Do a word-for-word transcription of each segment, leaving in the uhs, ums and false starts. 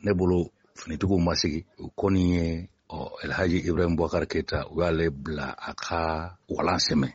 ne bolo finitigiw ma sigi o kɔni ye ɔ Elhaji Ibrahim Boubacar Keita u y'ale bila a ka walan sɛmɛ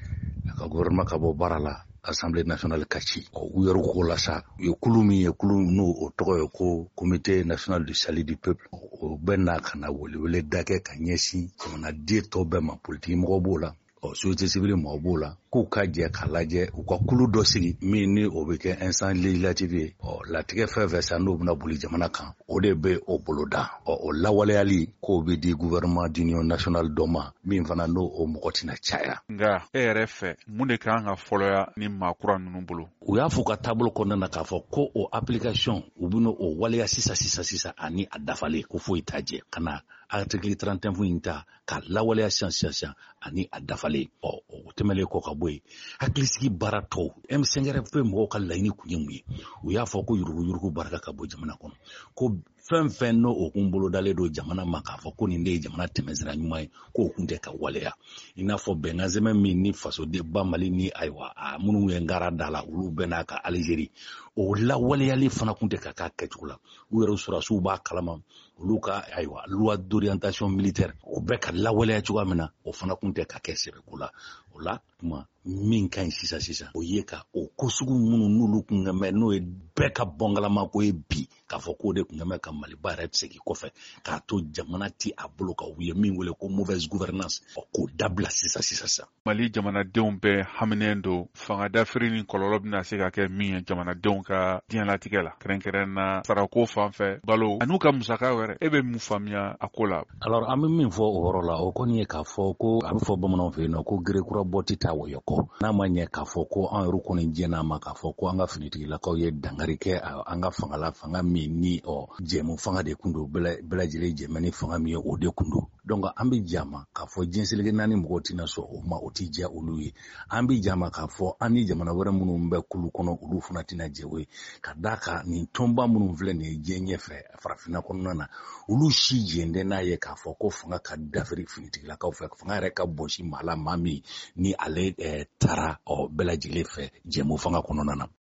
a ka gouvernement ka bɔ baara la Assemblée nationale ka ci ɔ u yɛrɛ ko la sa u ye kulu min ye kulu n'o o tɔgɔ ye ko Comité national du salut du peuple o bɛ na ka na welewele da kɛ ka ɲɛsin jamanaden tɔw bɛɛ ma politiki mɔgɔ b'o la ɔ société civile mɔgɔ b'o la k'u ka jɛ ka lajɛ u ka kulu dɔ sigi min ni o bɛ kɛ instance législative ye ɔ latigɛ fɛn fɛn sa n'o bɛna boli jamana kan o de bɛ o bolo da ɔ o lawaleyali k'o bɛ di gouvernement d'union nationale dɔ ma min fana n'o o mɔgɔ tɛna caya. Nka e yɛrɛ fɛ mun de kan ka fɔlɔya ni maakura ninnu bolo? U y'a fɔ ka taabolo kɔnɔna na k'a fɔ ko o application u bɛna o waleya sisan sisan sisan ani a dafalen ko foyi t'a jɛ ka na article trente et un in ta ka lawaleya sisan sisan ani a dafalen ɔ o tɛmɛlen kɔ ka bɔ yen hakilisigi baara tɔw M cinq R F mɔgɔw ka laɲini kun ye mun ye u y'a fɔ ko yurugu yurugu barika ka bɔ jamana kɔnɔ ko fɛn fɛn n'o o kun bolodalen don jamana ma k'a fɔ ko nin de ye jamana tɛmɛsira ɲuman ye k'o kun tɛ ka waleya i n'a fɔ bɛnkan sɛbɛn min ni fasoden ba Mali ni ayiwa a minnu ye ngara da la olu bɛɛ n'a ka Algérie o lawaleyali fana kun tɛ ka k'a kɛcogo la u yɛrɛ sɔrɔsiw b'a kalama olu ka ayiwa loi d'orientation militaire o bɛ ka lawaleya cogoya min na o fana kun tɛ ka kɛ sɛbɛko la o la tuma min ka ɲi sisan sisan o ye ka o ko sugu minnu n'olu kun kɛmɛ n'o ye bɛɛ ka bɔngalama ko ye bi k'a fɔ k'o de kun kɛmɛ ka Maliba yɛrɛ segin kɔfɛ k'a to jamana ti a bolo ka u ye min wele ko mauvaise gouvernance ɔ k'o dabila sisan sisan sisan. Mali jamanadenw bɛɛ haminɛn don fanga dafiri ni kɔlɔlɔ bɛna se ka kɛ min ye jamanadenw ka diɲɛlatigɛ la kɛrɛnkɛrɛn na sarako fan fɛ balo an'u ka musaka wɛrɛ e bɛ mun faamuya a ko la? Alors an bɛ min fɔ o yɔrɔ la o kɔni ye k'a fɔ ko a bɛ fɔ bamananw fɛ yen nɔ ko gerekura bɔ ti taa wɔyɔ kɔ n'a ma ɲɛ k'a fɔ ko an yɛrɛ kɔni jɛn'a ma k'a fɔ ko an ka finitigilakaw ye dankari kɛ an ka fanga la fanga min ni ɔ jɛmu fanga de kun don bɛɛ lajɛlen jɛmɛ ni fanga min ye o de kun don donc an bɛ jɛ a ma k'a fɔ diɲɛ seleke naani mɔgɔw tɛna sɔn o ma o tɛ diya olu ye an bɛ jɛ a ma k'a fɔ an ni jamana wɛrɛ minnu bɛ kulu kɔnɔ olu fana tɛna jɛ o ye ka d'a kan nin tɔnba minnu filɛ nin ye diɲɛ ɲɛfɛ farafinna kɔnɔna na olu si jɛn tɛ n'a ye k'a fɔ ko fanga ka dafiri finitigilakaw fɛ fanga yɛrɛ ka bɔsi maa la maa min ni ale taara ɔ bɛɛ lajɛlen fɛ jɛmu fanga kɔnɔna na.